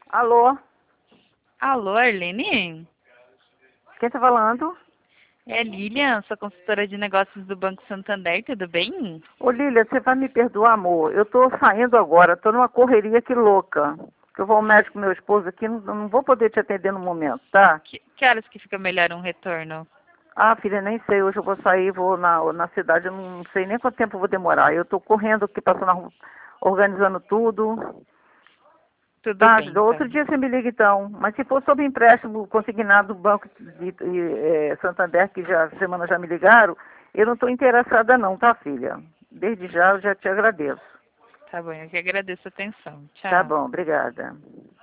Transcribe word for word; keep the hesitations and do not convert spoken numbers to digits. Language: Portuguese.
Alô? Alô, Arlene? Quem tá falando? É Lilian, sua consultora de negócios do Banco Santander, tudo bem? Ô, Lília, você vai me perdoar, amor. Eu tô saindo agora, tô numa correria aqui louca. Que eu vou ao médico com meu esposo aqui, não, não vou poder te atender no momento, tá? Que, que horas que fica melhor um retorno? Ah, filha, nem sei. Hoje eu vou sair, vou na, na cidade, eu não sei nem quanto tempo eu vou demorar. Eu tô correndo aqui, passando, a rua, organizando tudo. Tudo Tá, bem, outro então. dia você me liga então. Mas se for sobre empréstimo consignado do Banco de, de, eh, Santander, que já semana já me ligaram, eu não estou interessada não, tá, filha? Desde já eu já te agradeço. Tá bom, eu que agradeço a atenção. Tá Tchau. bom, obrigada.